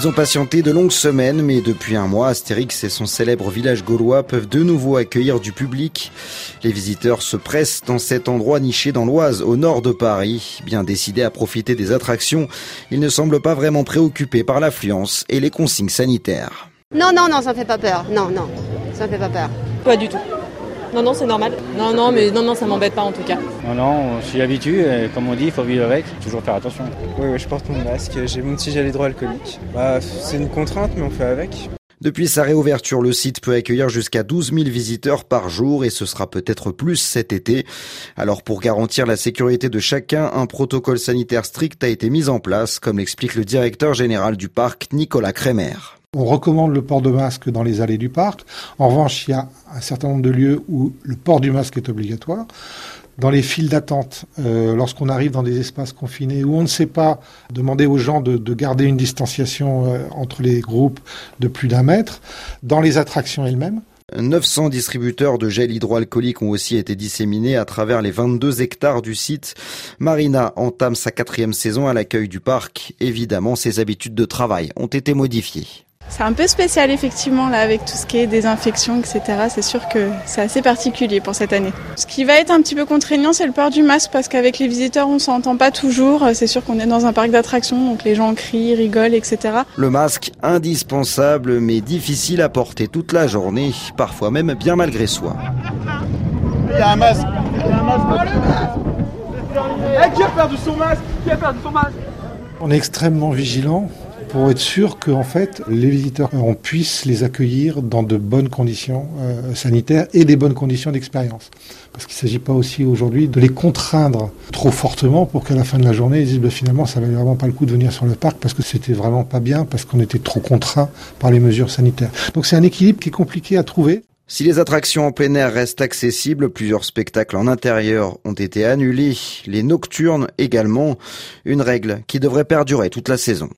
Ils ont patienté de longues semaines, mais depuis un mois, Astérix et son célèbre village gaulois peuvent de nouveau accueillir du public. Les visiteurs se pressent dans cet endroit niché dans l'Oise, au nord de Paris. Bien décidés à profiter des attractions, ils ne semblent pas vraiment préoccupés par l'affluence et les consignes sanitaires. Non, ça me fait pas peur. Non, ça me fait pas peur. Pas du tout. Non, c'est normal. Non, ça m'embête pas en tout cas. Non, je suis habitué, comme on dit, il faut vivre avec, toujours faire attention. Oui, je porte mon masque, j'ai mon petit gel hydroalcoolique. C'est une contrainte, mais on fait avec. Depuis sa réouverture, le site peut accueillir jusqu'à 12 000 visiteurs par jour et ce sera peut-être plus cet été. Alors pour garantir la sécurité de chacun, un protocole sanitaire strict a été mis en place, comme l'explique le directeur général du parc, Nicolas Crémer. On recommande le port de masque dans les allées du parc. En revanche, il y a un certain nombre de lieux où le port du masque est obligatoire. Dans les files d'attente, lorsqu'on arrive dans des espaces confinés où on ne sait pas, demander aux gens de garder une distanciation entre les groupes de plus d'1 mètre. Dans les attractions elles-mêmes. 900 distributeurs de gel hydroalcoolique ont aussi été disséminés à travers les 22 hectares du site. Marina entame sa 4e saison à l'accueil du parc. Évidemment, ses habitudes de travail ont été modifiées. C'est un peu spécial effectivement là avec tout ce qui est désinfection, etc. C'est sûr que c'est assez particulier pour cette année. Ce qui va être un petit peu contraignant, c'est le port du masque parce qu'avec les visiteurs on s'entend pas toujours. C'est sûr qu'on est dans un parc d'attractions, donc les gens crient, rigolent, etc. Le masque indispensable mais difficile à porter toute la journée, parfois même bien malgré soi. Il y a un masque. Qui a perdu son masque? On est extrêmement vigilants pour être sûr que, en fait, les visiteurs, on puisse les accueillir dans de bonnes conditions sanitaires et des bonnes conditions d'expérience. Parce qu'il ne s'agit pas aussi aujourd'hui de les contraindre trop fortement pour qu'à la fin de la journée, ils disent finalement ça ne valait vraiment pas le coup de venir sur le parc parce que c'était vraiment pas bien, parce qu'on était trop contraints par les mesures sanitaires. Donc c'est un équilibre qui est compliqué à trouver. Si les attractions en plein air restent accessibles, plusieurs spectacles en intérieur ont été annulés, les nocturnes également, une règle qui devrait perdurer toute la saison.